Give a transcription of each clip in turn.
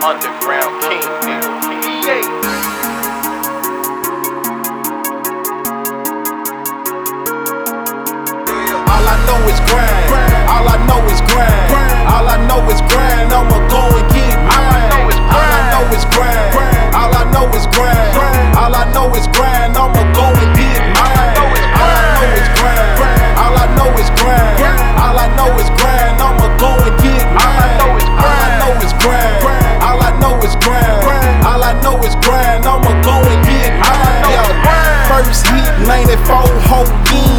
underground king, nigga. All I know is grind. All I know is grind. All I know is grind. I'ma go and get mine. All I know is grind. All I know is grind. All I know is grind. I'ma go and get mine. All I know is grind. All I know is grind. All I know is grind. I'ma go and get mine. All I know is grind. All I know is grind. All I know is grind. I'ma go and get mine. First hit, 94, whole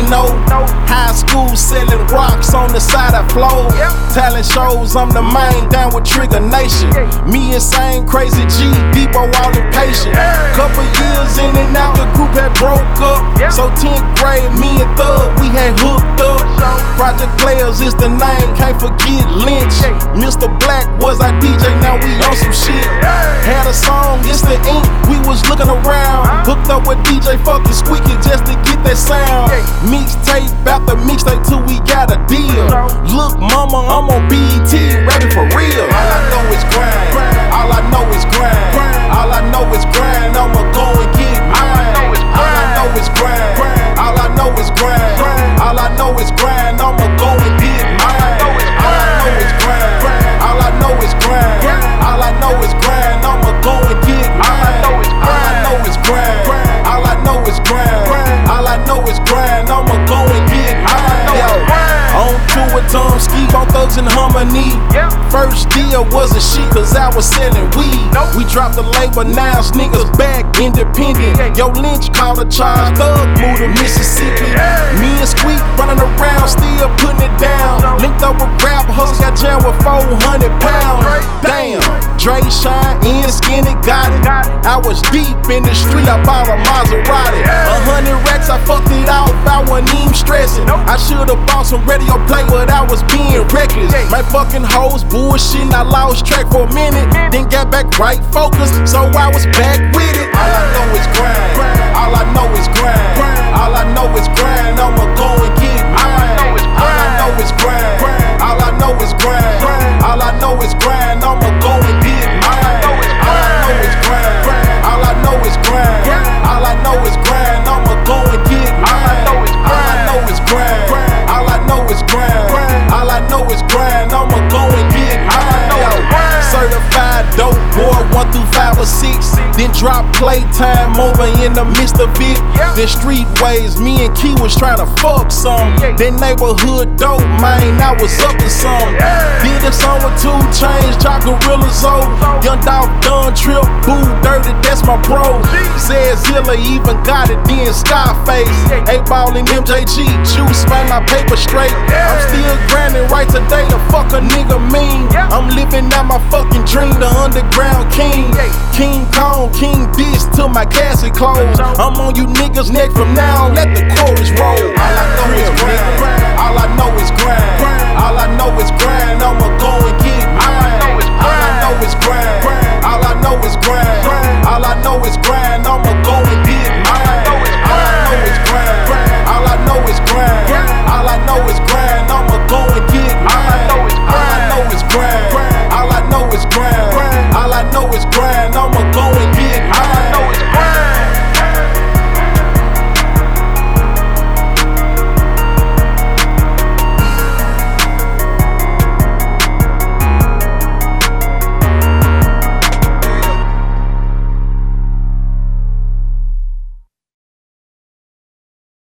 high school selling rocks on the side of flow. Talent shows, I'm the main, down with Trigger Nation. Me insane, crazy G, Debo all impatient. Couple years in and out, the group had broke up. So 10th grade, me and Thug, we had hooked up. Project Players is the name, can't forget Lynch. Mr. Black was our DJ, now we on some shit. Had a song, it's the ink, we was looking around. Hooked up with DJ fucking Squeaky just to get that sound. Mixtape after mixtape till we got a deal. Look, mama, I'm on BET, rapping for real. All I know is grind. All I know is grind. All I know is grind. I'ma go and get mine. All I know is grind. All I know is grind. All I know is grind. I'ma go and get mine. All I know is grind. All I know is grind. All I know is grind. I'ma go and get mine. All I know is grind. All I know is grind. All I know is grind. I'ma go and get mine. On tour with Tom Ski, on Thugs and Harmony. First deal wasn't shit, cause I was selling weed. We dropped the label, now niggas back independent. Yo, Lynch called a charge, Thug moved to Mississippi. Me and Squeak running around, still putting it down. Linked up with Rap Hustle, got jammed with 400 pounds. Damn, Dre Shine, in Skinny got it. I was deep in the street, I bought a Maserati. 100 racks, I fucked it off, I wasn't even stressing. I should've bought some radio play, but I was being reckless. My fucking hoes bullshitting, I lost track for a minute. Then got back right focused, so I was back with it. All I know is grind. All I know is grind. All I know is grind. I'ma go and get mine. All I know is grind. All I know is grind. All I know is grind. I'ma go and get mine. All I know is grind. All I know is grind. All I know is grind. I'ma go and get mine. All I know is grind. All I know is grind. All I know is grind. I'ma go and get mine. Certified dope boy, 1 through 5 or 6. Then drop Playtime over in the midst of it. Then Streetways, me and Key was trying to fuck some. Then Neighborhood dope, man, I was up to some. Did a song with 2 Chainz, Chop Gorillas O. Young Dog, Dun Trip, Boo Dirty, that's my bro. Zed Zilla even got it, then Scarface. 8Ball and MJG, Juice, man, my paper straight. I'm still grinding right today, the fuck a nigga mean. I'm living out my fucking dream, the underground king. King Kong, King Dish till my casket close. I'm on you niggas' neck from now, let the chorus roll. All I know is grind. All I know is grind.